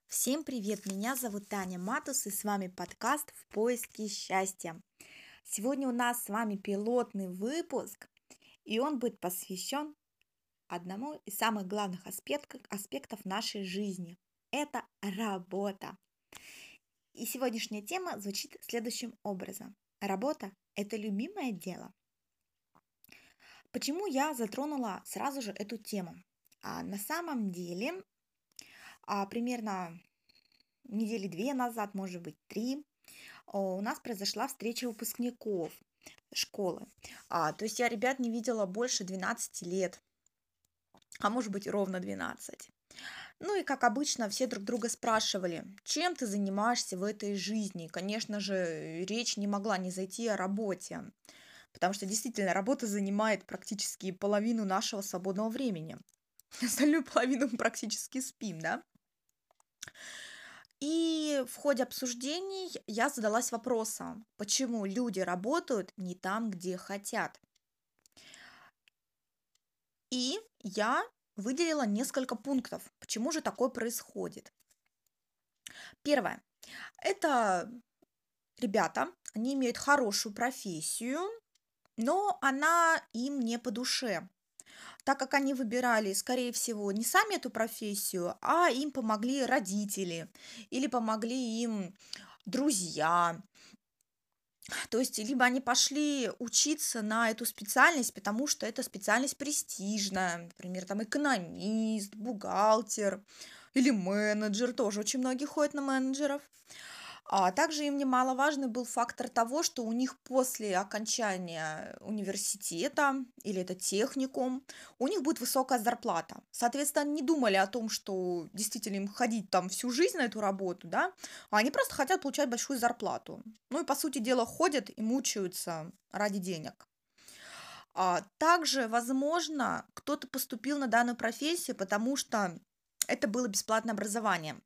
Всем привет! Меня зовут Таня Матус, и с вами подкаст «В поиске счастья». Сегодня у нас с вами пилотный выпуск, и он будет посвящен одному из самых главных аспектов нашей жизни. Это работа. И сегодняшняя тема звучит следующим образом. Работа– это любимое дело. Почему я затронула сразу же эту тему? На самом деле, примерно недели 2 назад, может быть, 3, у нас произошла встреча выпускников школы. То есть я ребят не видела больше 12 лет, а может быть ровно 12. Ну и как обычно, все друг друга спрашивали, чем ты занимаешься в этой жизни. Конечно же, речь не могла не зайти о работе, потому что действительно работа занимает практически половину нашего свободного времени. Остальную половину мы практически спим, да? И в ходе обсуждений я задалась вопросом, почему люди работают не там, где хотят. И я выделила несколько пунктов, почему же такое происходит. Первое. Это ребята, они имеют хорошую профессию, но она им не по душе, так как они выбирали, скорее всего, не сами эту профессию, а им помогли родители или помогли им друзья. То есть либо они пошли учиться на эту специальность, потому что эта специальность престижная, например, там экономист, бухгалтер или менеджер, тоже очень многие ходят на менеджеров. Также им немаловажный был фактор того, что у них после окончания университета или это техникум, у них будет высокая зарплата. Соответственно, они не думали о том, что действительно им ходить там всю жизнь на эту работу, да, а они просто хотят получать большую зарплату. Ну и, по сути дела, ходят и мучаются ради денег. Также, возможно, кто-то поступил на данную профессию, потому что это было бесплатное образование.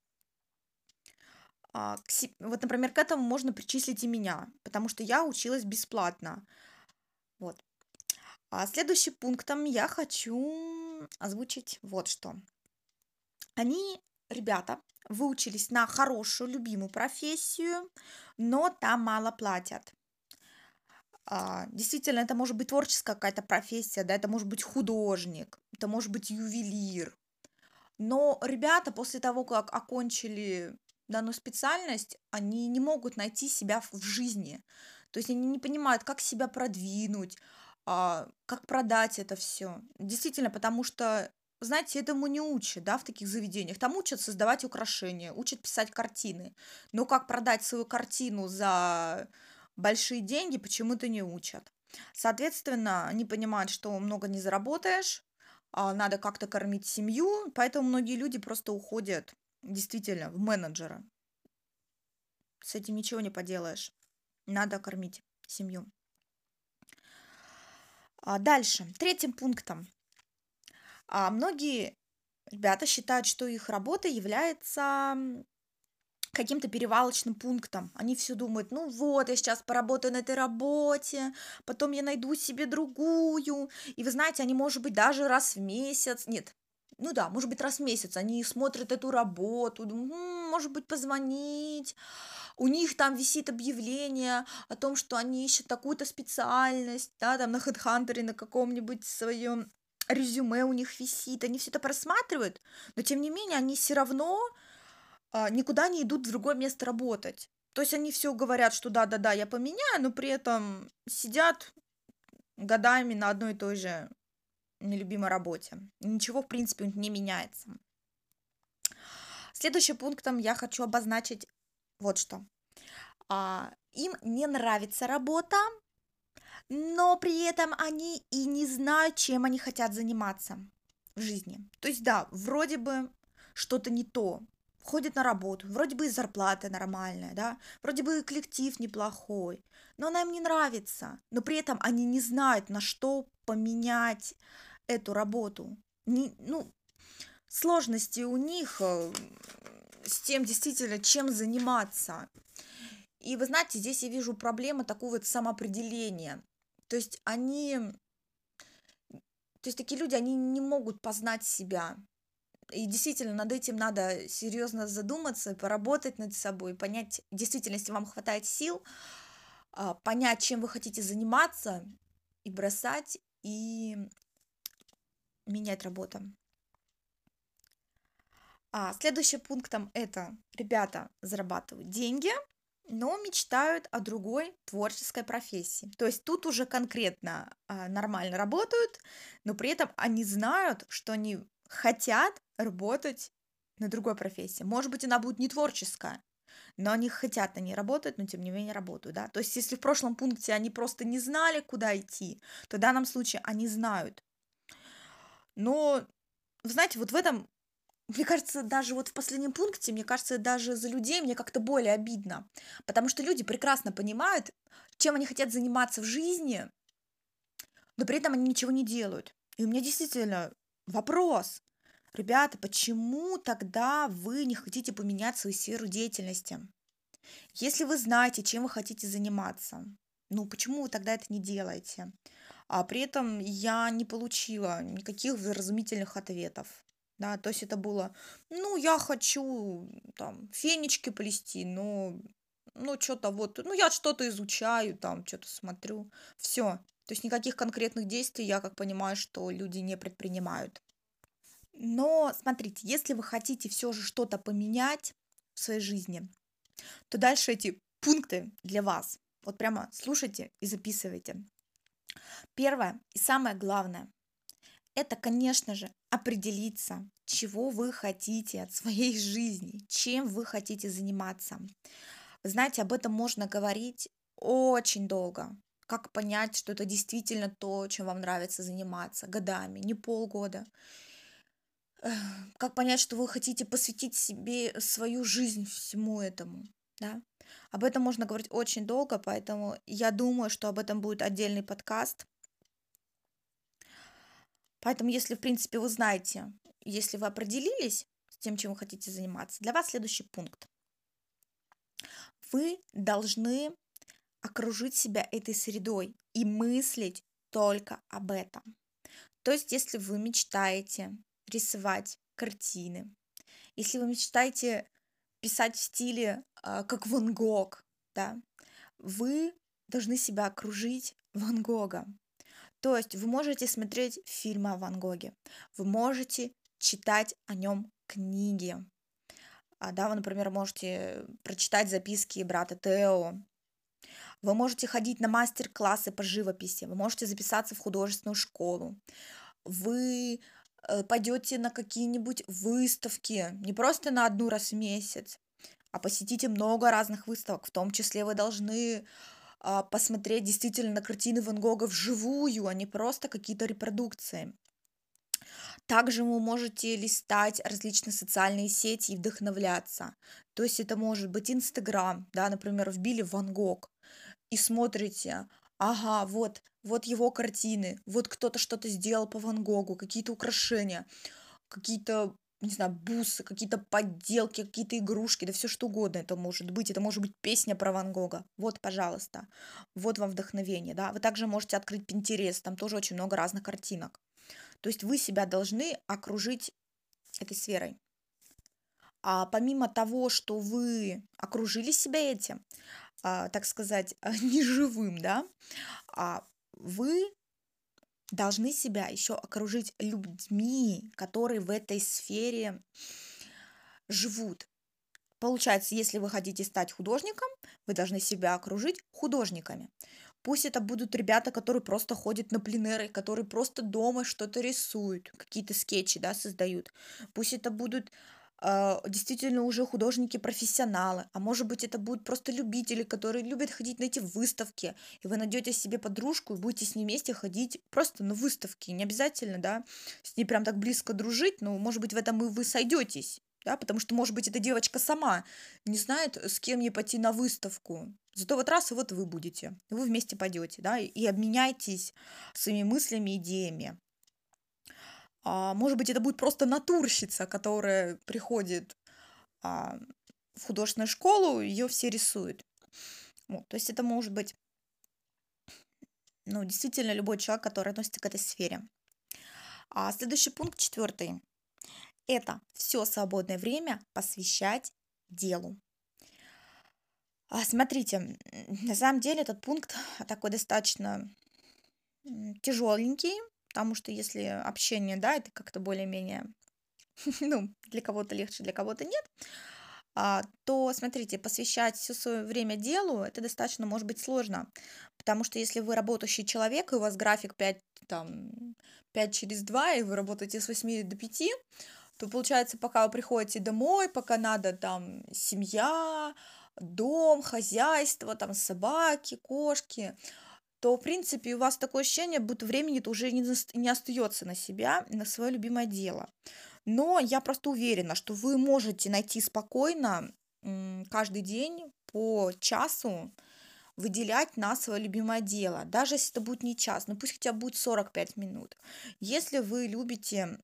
Вот, например, к этому можно причислить и меня, потому что я училась бесплатно. Вот. Следующим пунктом я хочу озвучить вот что. Они, ребята, выучились на хорошую, любимую профессию, но там мало платят. Действительно, это может быть творческая какая-то профессия, да, это может быть художник, это может быть ювелир. Но ребята после того, как окончили данную специальность, они не могут найти себя в жизни. То есть они не понимают, как себя продвинуть, как продать это все. Действительно, потому что, знаете, этому не учат, да, в таких заведениях. Там учат создавать украшения, учат писать картины. Но как продать свою картину за большие деньги, почему-то не учат. Соответственно, они понимают, что много не заработаешь, надо как-то кормить семью, поэтому многие люди просто уходят действительно в менеджера. С этим ничего не поделаешь. Надо кормить семью. Дальше, третьим пунктом. Многие ребята считают, что их работа является каким-то перевалочным пунктом. Они все думают, ну вот, я сейчас поработаю на этой работе, потом я найду себе другую. И вы знаете, они, может быть, даже раз в месяц, нет, ну да, может быть, раз в месяц они смотрят эту работу, думают, может быть, позвонить. У них там висит объявление о том, что они ищут такую-то специальность, да, там на HeadHunter на каком-нибудь своем резюме у них висит, они все это просматривают, но тем не менее они все равно никуда не идут в другое место работать. То есть они все говорят, что да-да-да, я поменяю, но при этом сидят годами на одной и той же нелюбимой работе. Ничего, в принципе, у них не меняется. Следующим пунктом я хочу обозначить вот что. Им не нравится работа, но при этом они и не знают, чем они хотят заниматься в жизни. То есть, да, вроде бы что-то не то, ходит на работу, вроде бы и зарплата нормальная, да, вроде бы и коллектив неплохой, но она им не нравится, но при этом они не знают, на что поменять эту работу. Ну, сложности у них с тем действительно, чем заниматься. И вы знаете, здесь я вижу проблему такого вот самоопределения. То есть то есть такие люди, они не могут познать себя. И действительно, над этим надо серьезно задуматься, поработать над собой, понять, действительно, если вам хватает сил, понять, чем вы хотите заниматься, и бросать, и менять работу. Следующим пунктом это ребята зарабатывают деньги, но мечтают о другой творческой профессии. То есть тут уже конкретно нормально работают, но при этом они знают, что они хотят работать на другой профессии. Может быть, она будет не творческая, но они хотят на ней работать, но тем не менее работают, да. То есть если в прошлом пункте они просто не знали, куда идти, то в данном случае они знают. Но, вы знаете, вот в этом мне кажется, даже вот в последнем пункте, мне кажется, даже за людей мне как-то более обидно, потому что люди прекрасно понимают, чем они хотят заниматься в жизни, но при этом они ничего не делают. И у меня действительно вопрос. Ребята, почему тогда вы не хотите поменять свою сферу деятельности? Если вы знаете, чем вы хотите заниматься, ну почему вы тогда это не делаете? А при этом я не получила никаких вразумительных ответов. Да, то есть это было, ну, я хочу там фенечки плести, но, ну, что-то вот, ну, я что-то изучаю, там, что-то смотрю, все. То есть никаких конкретных действий, я как понимаю, что люди не предпринимают. Но смотрите, если вы хотите все же что-то поменять в своей жизни, то дальше эти пункты для вас. Вот прямо слушайте и записывайте. Первое и самое главное, это, конечно же, определиться, чего вы хотите от своей жизни, чем вы хотите заниматься. Вы знаете, об этом можно говорить очень долго. Как понять, что это действительно то, чем вам нравится заниматься годами, не полгода. Как понять, что вы хотите посвятить себе свою жизнь всему этому, да? Об этом можно говорить очень долго, поэтому я думаю, что об этом будет отдельный подкаст. Поэтому, если, в принципе, вы знаете, если вы определились с тем, чем вы хотите заниматься, для вас следующий пункт. Вы должны окружить себя этой средой и мыслить только об этом. То есть, если вы мечтаете рисовать картины, если вы мечтаете писать в стиле, как Ван Гог, да, вы должны себя окружить Ван Гогом. То есть вы можете смотреть фильмы о Ван Гоге, вы можете читать о нем книги. Да, вы, например, можете прочитать записки брата Тео. Вы можете ходить на мастер-классы по живописи, вы можете записаться в художественную школу. Вы пойдете на какие-нибудь выставки, не просто на одну раз в месяц, а посетите много разных выставок. В том числе вы должны посмотреть действительно на картины Ван Гога вживую, а не просто какие-то репродукции. Также вы можете листать различные социальные сети и вдохновляться. То есть это может быть Инстаграм, да, например, вбили Ван Гог и смотрите, ага, вот его картины, вот кто-то что-то сделал по Ван Гогу, какие-то украшения, какие-то, не знаю, бусы, какие-то подделки, какие-то игрушки, да все что угодно это может быть песня про Ван Гога. Вот, пожалуйста, вот вам вдохновение, да. Вы также можете открыть Pinterest, там тоже очень много разных картинок. То есть вы себя должны окружить этой сферой. А помимо того, что вы окружили себя этим, так сказать, неживым, да, вы должны себя еще окружить людьми, которые в этой сфере живут. Получается, если вы хотите стать художником, вы должны себя окружить художниками. Пусть это будут ребята, которые просто ходят на пленеры, которые просто дома что-то рисуют, какие-то скетчи, да, создают. Пусть это будут действительно уже художники-профессионалы, а может быть это будут просто любители, которые любят ходить на эти выставки, и вы найдете себе подружку и будете с ней вместе ходить просто на выставки, не обязательно, да, с ней прям так близко дружить, но может быть в этом и вы сойдетесь, да, потому что, может быть, эта девочка сама не знает, с кем ей пойти на выставку. Зато вот раз и вот вы будете, вы вместе пойдете, да, и обменяйтесь своими мыслями, идеями. Может быть, это будет просто натурщица, которая приходит а, в художественную школу, ее все рисуют. Вот, то есть это может быть, ну, действительно любой человек, который относится к этой сфере. Следующий пункт, четвертый. это все свободное время посвящать делу. Смотрите, на самом деле этот пункт такой достаточно тяжеленький, потому что если общение, да, это как-то более-менее, ну, для кого-то легче, для кого-то нет, то, смотрите, посвящать все свое время делу, это достаточно может быть сложно, потому что если вы работающий человек, и у вас график 5 там, 5 через 2, и вы работаете с 8 до 5, то получается, пока вы приходите домой, пока надо там семья, дом, хозяйство, там собаки, кошки, то, в принципе, у вас такое ощущение, будто времени-то уже не остается на себя, на свое любимое дело. Но я просто уверена, что вы можете найти спокойно каждый день по часу выделять на свое любимое дело. Даже если это будет не час, ну пусть хотя бы будет 45 минут. Если вы любите,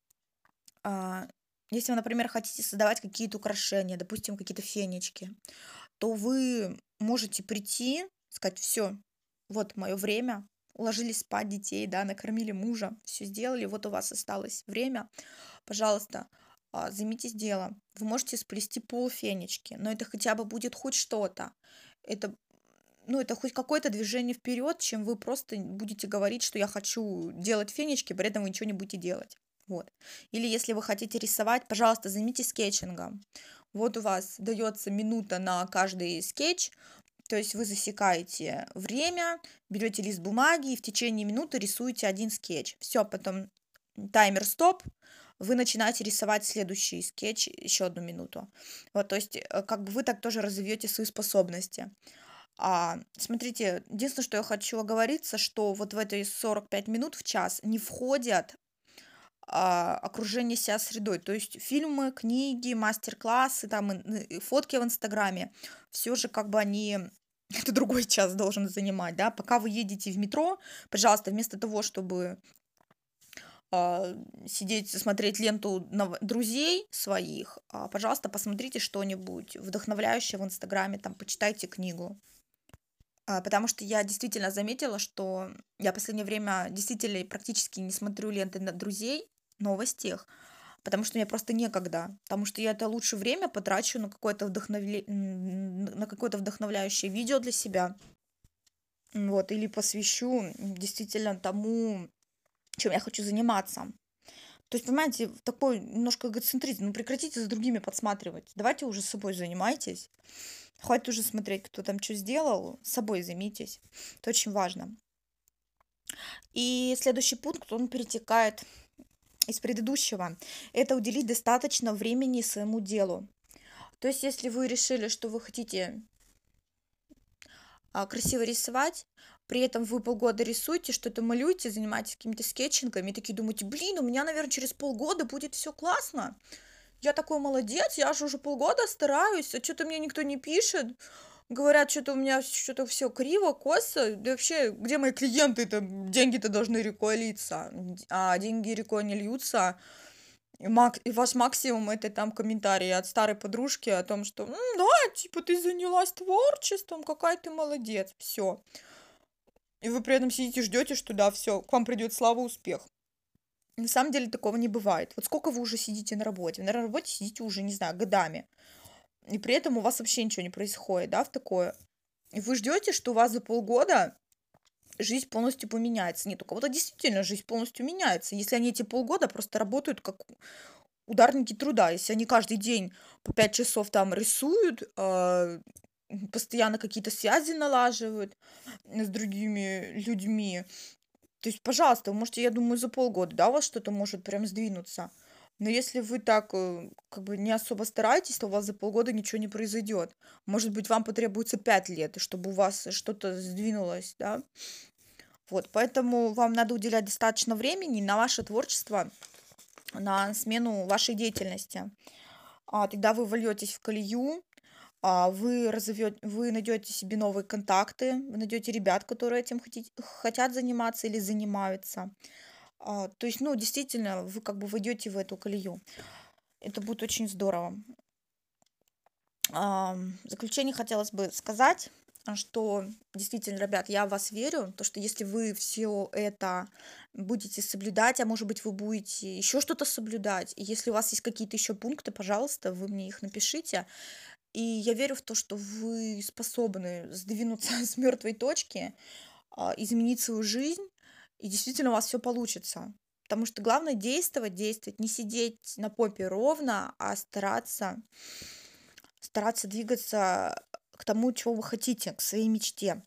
а, если вы, например, хотите создавать какие-то украшения, допустим, какие-то фенечки, то вы можете прийти, сказать, все, вот мое время, уложили спать детей, да, накормили мужа, все сделали, вот у вас осталось время, пожалуйста, займитесь делом. Вы можете сплести полфенечки, но это хотя бы будет хоть что-то. Это, ну, это хоть какое-то движение вперед, чем вы просто будете говорить, что я хочу делать фенечки, при этом вы ничего не будете делать. Вот. Или если вы хотите рисовать, пожалуйста, займитесь скетчингом. Вот у вас дается минута на каждый скетч, то есть вы засекаете время, берете лист бумаги и в течение минуты рисуете один скетч. Все, потом таймер стоп, вы начинаете рисовать следующий скетч еще 1 минуту. Вот, то есть как бы вы так тоже развьете свои способности. Смотрите, единственное, что я хочу оговориться, что вот в эти 45 минут в час не входят окружение себя средой. То есть фильмы, книги, мастер-классы, там, и фотки в Инстаграме, все же как бы они это другой час должен занимать, да. Пока вы едете в метро, пожалуйста, вместо того, чтобы сидеть, смотреть ленту друзей своих, пожалуйста, посмотрите что-нибудь вдохновляющее в Инстаграме, там, почитайте книгу. Потому что я действительно заметила, что я в последнее время действительно практически не смотрю ленты на друзей, новости их, потому что мне просто некогда, потому что я это лучше время потрачу на на какое-то вдохновляющее видео для себя, вот, или посвящу действительно тому, чем я хочу заниматься. То есть, понимаете, такой немножко эгоцентризм. Ну, прекратите за другими подсматривать. Давайте уже с собой занимайтесь. Хватит уже смотреть, кто там что сделал. С собой займитесь. Это очень важно. И следующий пункт, он перетекает из предыдущего. Это уделить достаточно времени своему делу. То есть, если вы решили, что вы хотите красиво рисовать, при этом вы полгода рисуете, что-то малюете, занимаетесь какими-то скетчингами, и такие думаете, блин, у меня, наверное, через полгода будет все классно. Я такой молодец, я же уже полгода стараюсь, а что-то мне никто не пишет. Говорят, что-то у меня что-то все криво, косо. Да вообще, где мои клиенты-то? Деньги-то должны рекой литься. А деньги рекой не льются. И ваш максимум это там комментарии от старой подружки о том, что да, типа ты занялась творчеством, какая ты молодец, все. И вы при этом сидите, ждете, что да, все, к вам придет слава, успех. На самом деле такого не бывает. Вот сколько вы уже сидите на работе? Вы, наверное, на работе сидите уже, не знаю, годами. И при этом у вас вообще ничего не происходит, да, в такое. И вы ждете, что у вас за полгода жизнь полностью поменяется. Нет, у кого-то действительно жизнь полностью меняется. Если они эти полгода просто работают как ударники труда, если они каждый день по 5 часов там рисуют, постоянно какие-то связи налаживают с другими людьми, то есть, пожалуйста, вы можете, я думаю, за полгода, да, у вас что-то может прям сдвинуться. Но если вы так как бы не особо стараетесь, то у вас за полгода ничего не произойдет. Может быть, вам потребуется 5 лет, чтобы у вас что-то сдвинулось, да. Вот, поэтому вам надо уделять достаточно времени на ваше творчество, на смену вашей деятельности. Тогда вы вольетесь в колею, вы найдете себе новые контакты, вы найдете ребят, которые этим хотят заниматься или занимаются. То есть, ну, действительно, вы как бы войдете в эту колею. Это будет очень здорово. В заключение хотелось бы сказать, что действительно, ребят, я в вас верю, то, что если вы все это будете соблюдать, а может быть, вы будете еще что-то соблюдать, и если у вас есть какие-то еще пункты, пожалуйста, вы мне их напишите. И я верю в то, что вы способны сдвинуться с мертвой точки, изменить свою жизнь, и действительно у вас все получится. Потому что главное действовать, действовать, не сидеть на попе ровно, а стараться двигаться к тому, чего вы хотите, к своей мечте.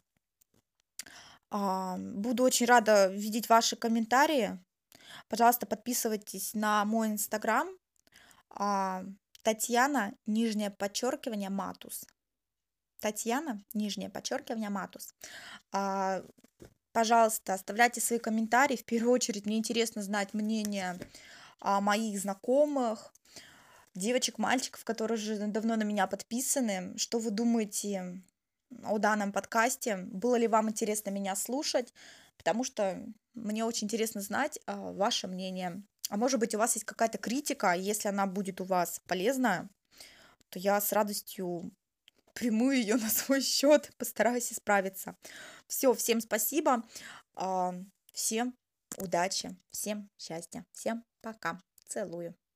Буду очень рада видеть ваши комментарии. Пожалуйста, подписывайтесь на мой инстаграм. а, Татьяна, нижнее подчеркивание, Матус. Татьяна, нижнее подчеркивание, Матус. А, Пожалуйста, оставляйте свои комментарии. В первую очередь, мне интересно знать мнение моих знакомых, девочек, мальчиков, которые уже давно на меня подписаны. Что вы думаете о данном подкасте? Было ли вам интересно меня слушать? Потому что мне очень интересно знать ваше мнение. А может быть, у вас есть какая-то критика, если она будет у вас полезная, то я с радостью приму ее на свой счет, постараюсь исправиться. Все, всем спасибо, а, всем удачи, всем счастья, всем пока, целую.